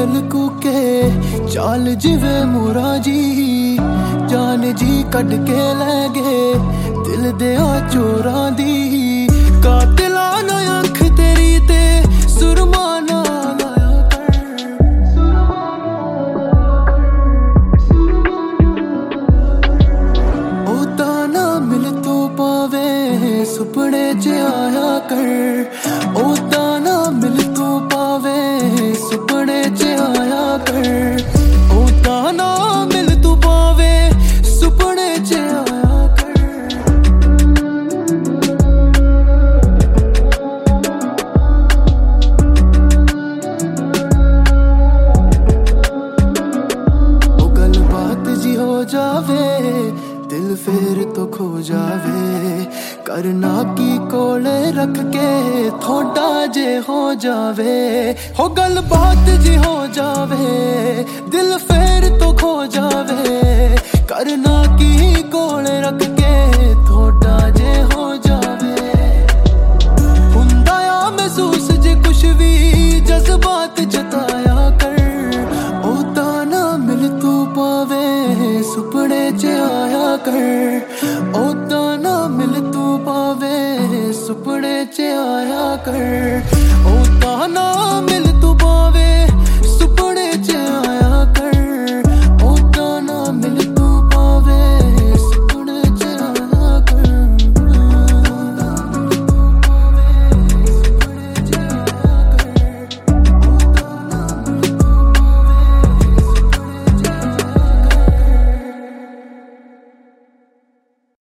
कोयल कूके चाल जिवे मोरा जी जान जी कट के लै गए दिल दिया चोरां दी कातिला ना अख तेरी ते सुरमा ना लाया कर ओदा ना मिल तू पावे सुपने च आया कर ओदा ना मिल तू पावे सुपने च आया कर ओदा ना मिल तू पावे सुपने च आया कर ओ गलबात जी हो जावे दिल फिर तो खो जावे करना की कोले रख के थोड़ा जे हो जावे हो गलबात जी हो जावे दिल फिर तो खो जावे करना की कोले रख के थोड़ा जे हो जावे हुंदा आ महसूस जे कुछ भी जज्बात जताया कर ओदा ना मिल तू पावे सुपने च आया कर ओदा ना मिल तू पावे सुपने च आया कर ओदा ना मिल